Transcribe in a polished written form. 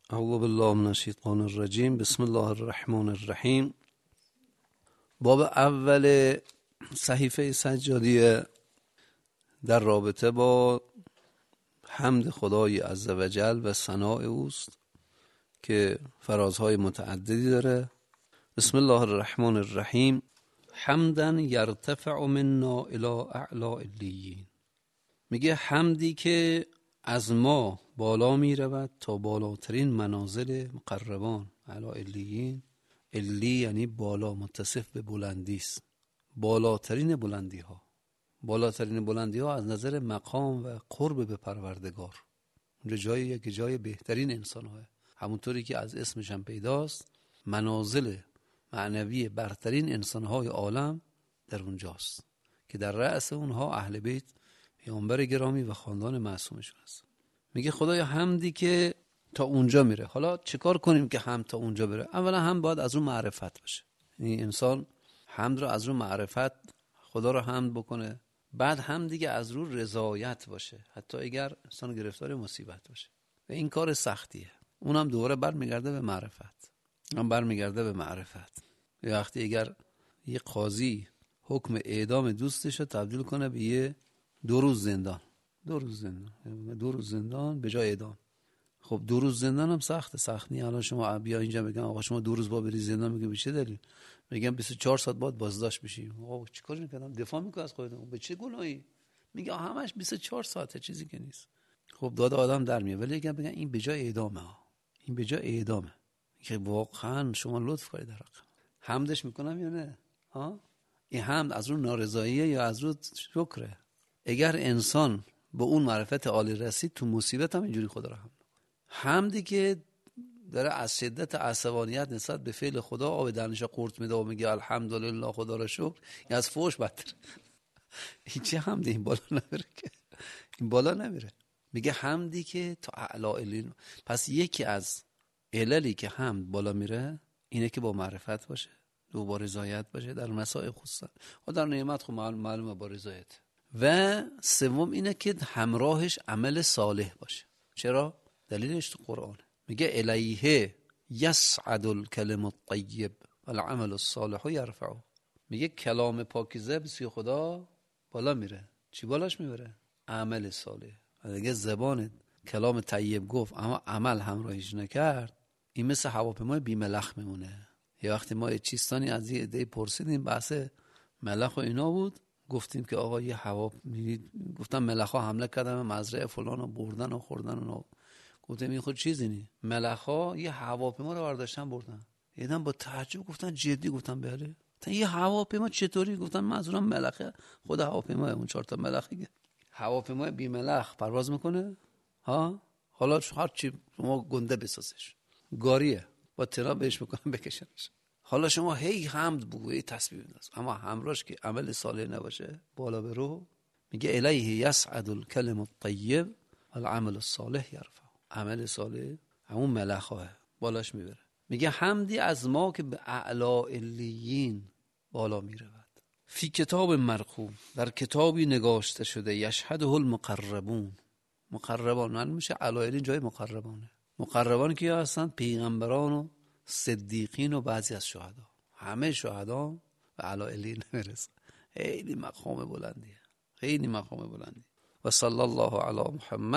اعوذ بالله من الشیطان الرجیم. بسم الله الرحمن الرحیم. باب اول صحیفه سجادیه در رابطه با حمد خدای عزوجل و ثناء اوست که فرازهای متعددی داره. بسم الله الرحمن الرحیم. حمدا یرتفع منا الی اعلی علیین. میگه حمدی که از ما بالا می رود تا بالاترین منازل مقربان. اعلی علیین، علی یعنی بالا، متصف به بلندی است. بالاترین بلندی ها، بالاترین بلندی ها از نظر مقام و قرب به پروردگار. اونجا جایی که جای بهترین انسان ها، همونطوری که از اسمش هم پیداست، منازل معنوی برترین انسان های عالم در اونجاست که در رأس اونها اهل بیت پیامبر گرامی و خاندان معصومشون هست. میگه خدایا حمدی که تا اونجا میره. حالا چیکار کنیم که حمد تا اونجا بره؟ اولا هم باید از اون معرفت باشه، یعنی انسان حمد رو از اون معرفت خدا رو حمد بکنه. بعد هم دیگه از رو رضایت باشه، حتی اگر انسان گرفتار مصیبت باشه و این کار سختیه. اونم دوباره برمیگرده به معرفت. یه وقتی اگر یه قاضی حکم اعدام دوستش رو تبدیل کنه به یه 2 روز زندان، 2 روز زندان به جای اعدام. خب 2 روز زندان هم سخت نیست. الان شما بیا اینجا بگم آقا شما 2 روز با بری زندان، میگه به چه دلیل؟ میگم 24 ساعت بعد بازداشت بشی. آقا چیکار میکنم؟ دفاع میکنه از خودم. به چه گناهی؟ میگه همش 24 ساعته، چیزی که نیست. خب داد آدم در میاد. ولی بگم این به جای اعدامه ها، این به جای اعدامه. که واقعا شما لطف کردید در حق حمدش میکنم یا نه؟ ها، این حمد از رو نارضاییه یا از رو شکره؟ اگر انسان به اون معرفت عالی رسید، تو مصیبت هم اینجوری خدا رو حمدی که داره از شدت عصبانیت نسبت به فعل خدا آب دهنش قورت میده و میگه الحمدلله خدا را شکر، این از فوش بدتر. این چه حمدی؟ این بالا نمیره که، این بالا نمیره. میگه حمدی که تا اعلی علین. پس یکی از عللی که حمد بالا میره اینه که با معرفت باشه، دو با رضایت باشه در مسائل خصوصا، و در نعمت خب معلومه با رضایت. و سوم اینه که همراهش عمل صالح باشه. چرا؟ دلیلش تو قرآن میگه الیه یصعد الکلم الطیب والعمل الصالح یرفعه. میگه کلام پاکیزه به سوی خدا بالا میره. چی بالاش میبره؟ عمل صالح. اگه زبان کلام طیب گفت اما عمل همراهیش نکرد، این مثل هواپیمای بی ملخ میمونه. یه وقتی ما یه چیستانی از یه عده پرسیدیم، بحث ملخ و اینا بود، گفتیم که آقا یه هوا گفتم ملخ ها حمله کردن مزرعه فلان و بردن و خوردن و گفتم این خود چیزی نی. ملخ ها یه هواپیما رو برداشتن بردن. یادم با تعجب گفتن جدی؟ گفتم بله. یه هواپیما چطوری؟ گفتن منظورم ملخه، خود هواپیما اون 4 تا ملخه. هواپیما بی ملخ پرواز میکنه؟ ها، حالا هر چی شما گنده بسازش، گاریه با ترا بهش میکنن بکشنش. حالا شما هی حمد بگو، هی تسبیح بنداز، اما همراهش که عمل صالح نباشه بالا برو. میگه الیه یصعد الکلم الطیب والعمل الصالح یرفع. عمل صالح همون ملخه بالاش میبره. میگه حمدی از ما که به اعلی علیین بالا میرود. فی کتاب مرقوم، در کتابی نگاشته شده، یشهده المقربون. مقربان من میشه اعلی علیین جای مقربانه. مقربان که هستن؟ پیغمبران و صدیقین و بعضی از شهدا. همه شهدا و اعلی علیین نمیرسن. خیلی مقام بلندیه، خیلی مقام بلندی. و صلی الله علی محمد.